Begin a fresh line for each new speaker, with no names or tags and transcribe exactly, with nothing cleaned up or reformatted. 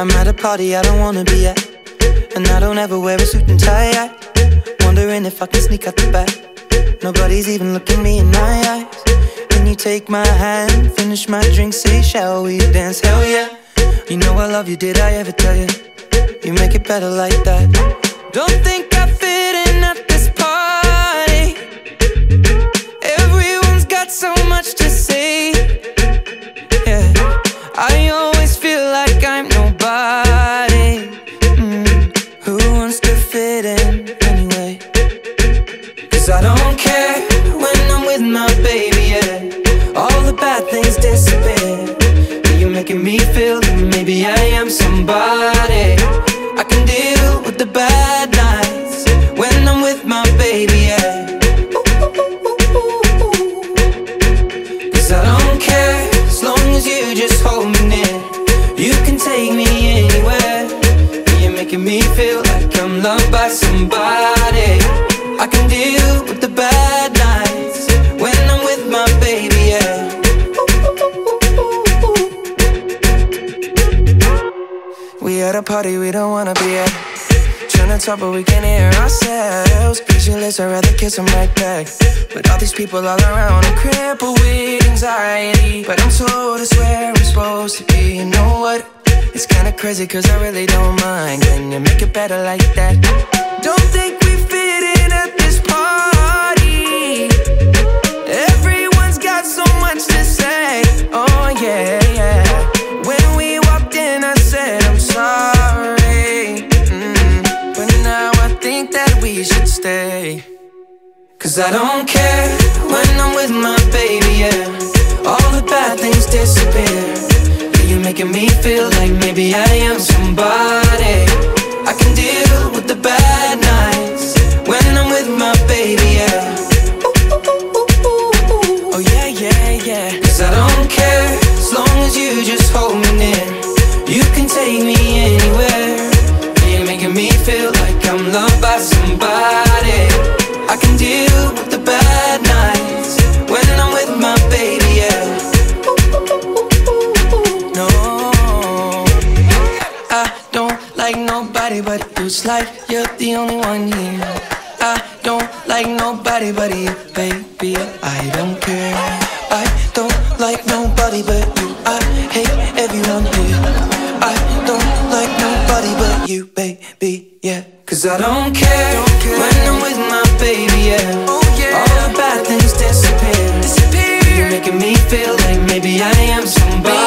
I'm at a party I don't wanna be at, and I don't ever wear a suit and tie yet. Wondering if I can sneak out the back. Nobody's even looking me in my eyes. When you take my hand, finish my drink, say shall we dance? Hell yeah. You know I love you, did I ever tell you? You make it better like that. Don't think I fit in at this party. Everyone's got so much to say. Yeah, I always feel like I'm nobody. mm. Who wants to fit in anyway? Cause I don't care when I'm with my baby, yeah. All the bad things disappear. You're making me feel that maybe I am somebody. I can deal with the bad nights when I'm with my baby, yeah. Cause I don't care as long as you just hold me near. You can take me anywhere. You're making me feel like I'm loved by somebody. I can deal with the bad nights when I'm with my baby, yeah. We at a party we don't wanna be at. Trying to talk but we can't hear ourselves. Pictureless, I'd rather kiss them right back. But all these people all around, I'm crippled with anxiety. But I'm told it's where I'm supposed to be. You know what? It's kinda crazy cause I really don't mind. Can you make it better like that? Don't think we fit in at this party. Everyone's got so much to say. Oh yeah, yeah. When we walked in I said I'm sorry, mm, but now I think that we should stay. Cause I don't care when I'm with my baby, yeah. All the bad things disappear. You're making me feel like maybe I am somebody. I can deal with the bad nights when I'm with my baby, yeah. Oh yeah, yeah, yeah. Cause I don't care as long as you just hold me near. You can take me anywhere. You're making me feel like I'm loved by somebody. I can deal with the bad nights when I'm with my baby, yeah. No, I don't like nobody but you. It's like you're the only one here. I don't like nobody but you, baby. I don't care. I don't like nobody but you. I hate everyone here. I don't like nobody but you, baby, yeah. Cause I don't care, don't care. When I'm with my baby, yeah. Oh, yeah. All the bad things disappear. disappear. You're making me feel like maybe I am somebody.